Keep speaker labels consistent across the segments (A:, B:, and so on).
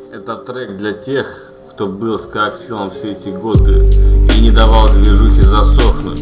A: Это трек для тех, кто был с коаксилом все эти годы и не давал движухе засохнуть.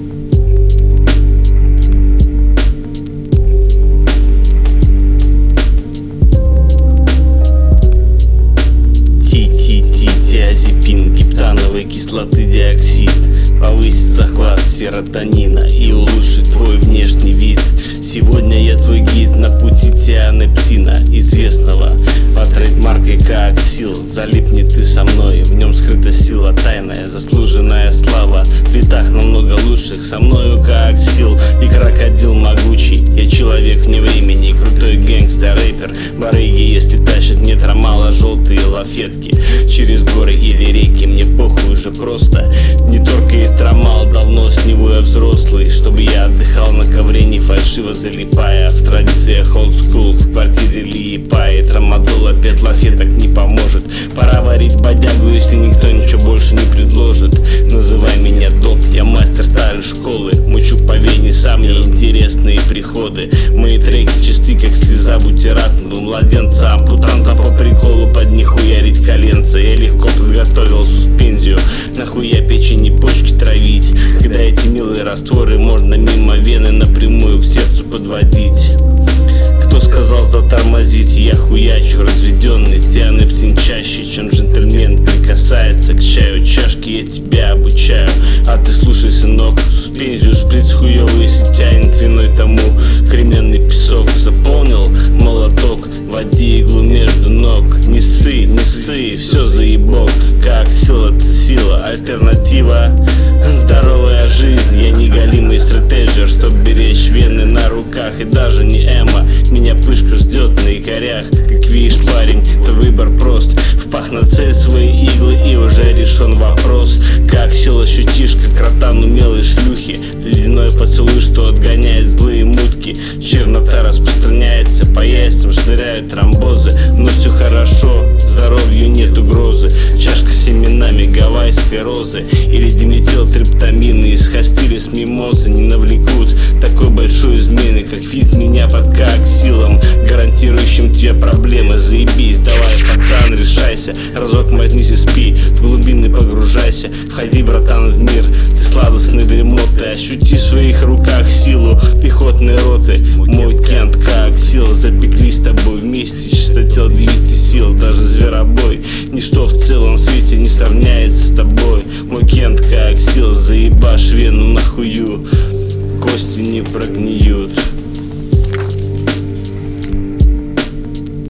B: Диазепин, гептановой кислоты диоксид повысит захват серотонина и улучшит твой внешний вид. Сегодня я твой гид на пути тианептина, известного под трейдмаркой коаксил. Залипни ты со мной, в нем скрыта сила тайная, заслуженная слава. В летах намного лучших, со мною коаксил и крокодил могучий. Я человек вне времени, крутой гэнгстер-рэпер. Барыги, если тащат метра мало, желтые лафетки через горы или реки, мне похуй уже просто. Не торкает трамал, давно с него я взрослый. Чтобы я отдыхал на ковре, не фальшиво залипая в традициях old school. В квартире Лиепаи трамадол опять лафеток не поможет. Пора варить бодягу, если никто ничего больше не предложит. Называй меня доп, я мастер старой школы. Мучу по вене самые интересные приходы. Мои треки чисты, как слеза бутератного младенца. Ампутанта по приколу под нихуярить коленца. Я легко подготовил суспензию, нахуя печень и почки травить, когда эти милые растворы можно мимо вены напрямую к сердцу подводить. Кто сказал затормозить? Я хуячу, разведенный тианептин чаще, чем джентльмен прикасается к чаю чашки. Я тебя обучаю, а ты слушай, сынок. Суспензию шприц хуёвый, если тянет виной тому кременный песок. Заполнил молоток, води иглу между ног. Не ссы, не ссы, все заебок. Коаксил — это сила, альтернатива здоровая жизнь. Я не голимый стратегер, чтоб беречь вены на руках. И даже не эмо, меня пышка ждет на якорях. Как видишь, парень, то выбор прост. В пах на цель свои иглы, и уже решен вопрос. Коаксил ощутишь, как ротан умелой шлюхи. Ледяной поцелуй, что отгоняет злые мутки. Чернота распространяется, по яйцам шныряют тромбозы. Но все хорошо, здоровью нет угрозы. Чашка с семенами гавайской розы или диметилтриптамины из хостили с мимозы не навлекут такой большой измены, как фит меня под коаксилом, гарантирующим тебе проблемы. Заебись, давай, пацан, решайся, разок мазнись и спи, в глубины погружайся. Входи, братан, в мир, ты сладостный дремоты. Ощути в своих руках силу пехотной роты. Мой Кент коаксил, запеклись с тобой вместе. Чистотел 9 сил, даже зверобой. Ничто в целом свете не сравняется с тобой. Мой Кент коаксил, заебашь вену нахую, кости не прогниют.